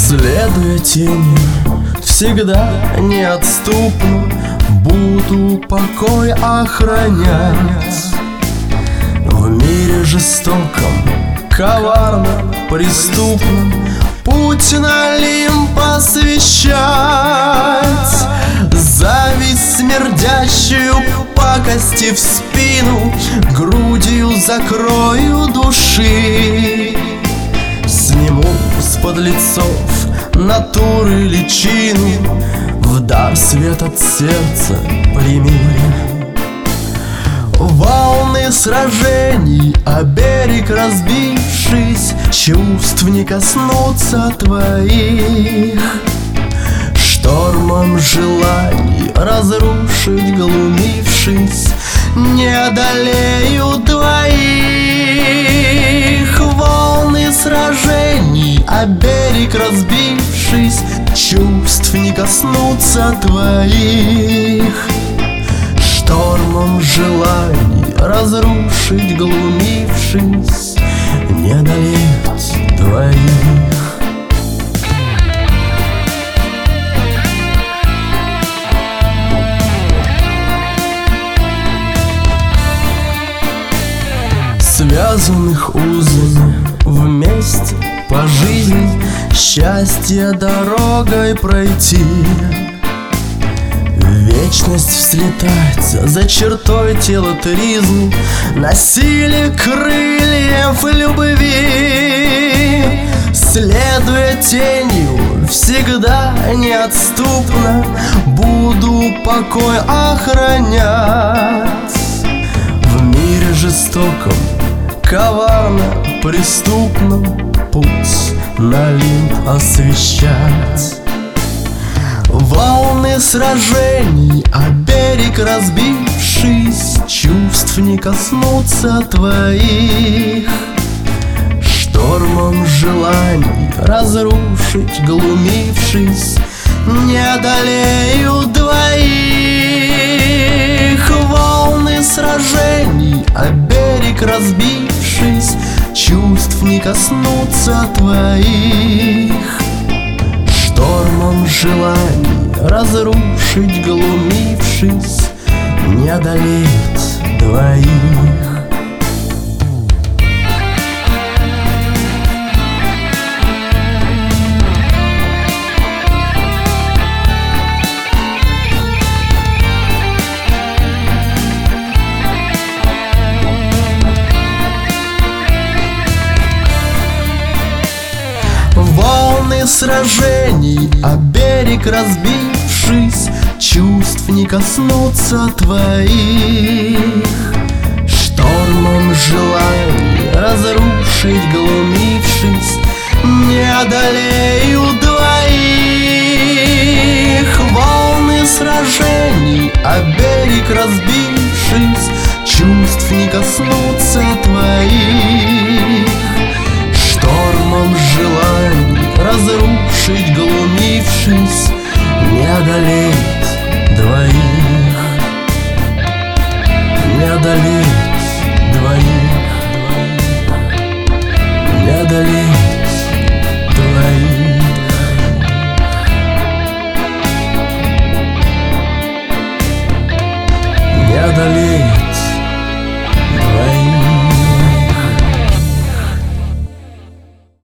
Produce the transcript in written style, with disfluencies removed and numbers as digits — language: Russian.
Следуя тени, всегда неотступно буду покой охранять. В мире жестоком, коварном, преступном путь на Олимп освещать. Зависть смердящую пакости в спину грудью закрою души. Сниму с подлецов натуры личину, в дар свет от сердца прими. Волны сражений, о берег разбившись, чувств не коснутся твоих. Штормом желаний разрушить глумившись, не одолею двоих. Волны сражений, о берег разбившись, чувств не коснутся твоих. Штормом желаний разрушить глумившись, не одолеть двоих. Связанных узами вместе по жизни, счастье дорогой пройти. Вечность взлетать за чертой тела тризны, на силе крыльев любви. Следуя тенью, всегда неотступно буду покой охранять. В мире жестоком, коварно, преступном путь на Олимп освещать. Волны сражений, о берег разбившись, чувств не коснутся твоих. Штормом желаний разрушить глумившись, не одолею двоих. Волны сражений, о берег разбившись, чувств не коснутся твоих. Штормом желаний разрушить глумившись, не одолеть двоих. Волны сражений, о берег разбившись, чувств не коснутся твоих. Штормом желаний разрушить глумившись, не одолею двоих. Волны сражений, о берег разбившись, чувств не коснутся твоих. Штормом желаний разрушить глумившись, не одолеть двоих, не одолеть.